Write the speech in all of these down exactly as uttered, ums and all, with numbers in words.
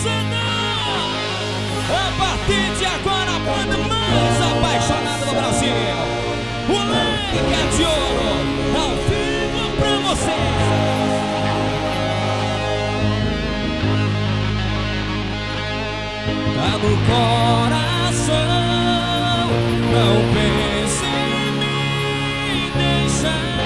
você não. A partir de agora, a banda mais apaixonada do Brasil, o Leque de Ouro, ao vivo pra você. Tá no coração, não pense em me deixar.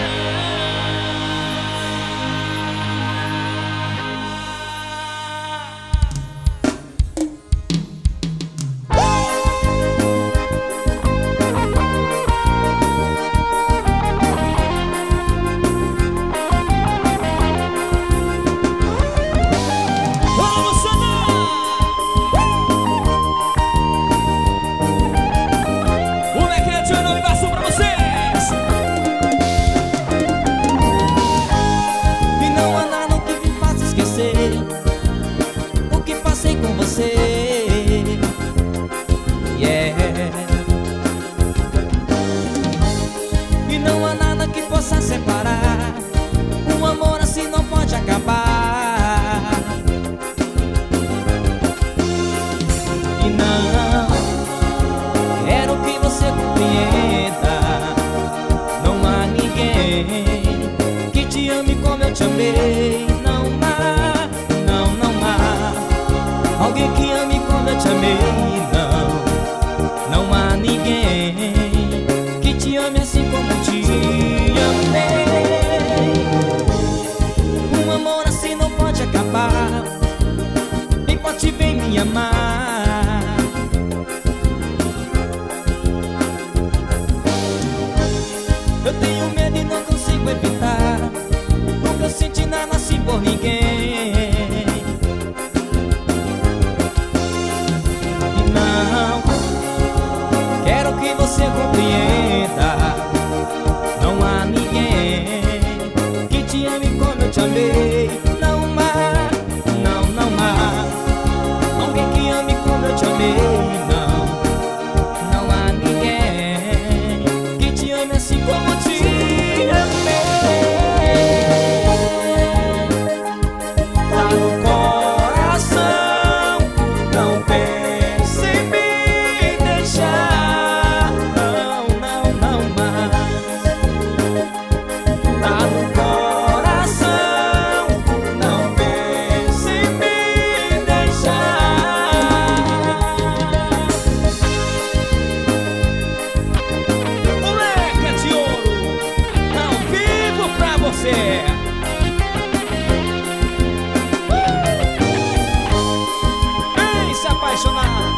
O que passei com você, yeah. E não há nada que possa separar. Um amor assim não pode acabar. E não quero que você compreenda. Não há ninguém que te ame como eu te amei. Alguém que ame como eu te amei, não. Não há ninguém que te ame assim como eu te amei. Um amor assim não pode acabar. Nem pode bem me amar. Eu tenho medo e não consigo evitar. Nunca senti nada assim por ninguém. Você compreenda. Não há ninguém que te ame como eu te amei. Não há, não, não há alguém que ame como eu te amei. Não, não há ninguém que te ame assim como eu te amei. Tá no coração, não pense em me deixar. Vem se apaixonar.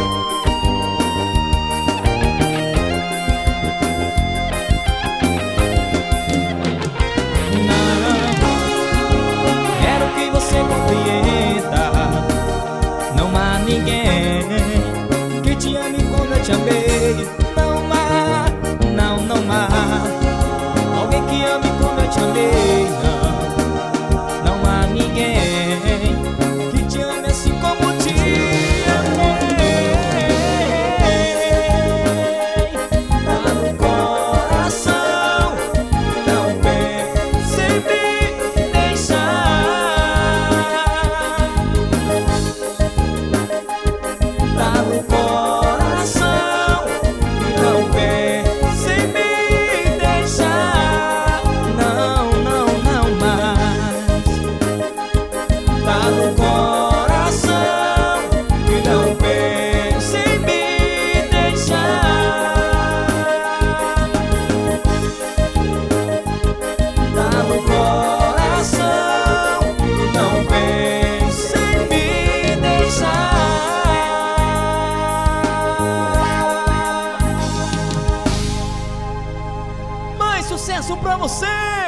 Não quero que você compreenda. Não há ninguém que te ame como eu te amei. Não há, não, não há alguém que ame como eu te amei. Não, não há ninguém que te ame assim como te amei. Tá no coração, não pense em me deixar. Tá no coração, não pense em me deixar. Não, não, não mais. Tá no coração e não pense em me deixar. Tá no coração, não pense em me deixar. Mais sucesso pra você.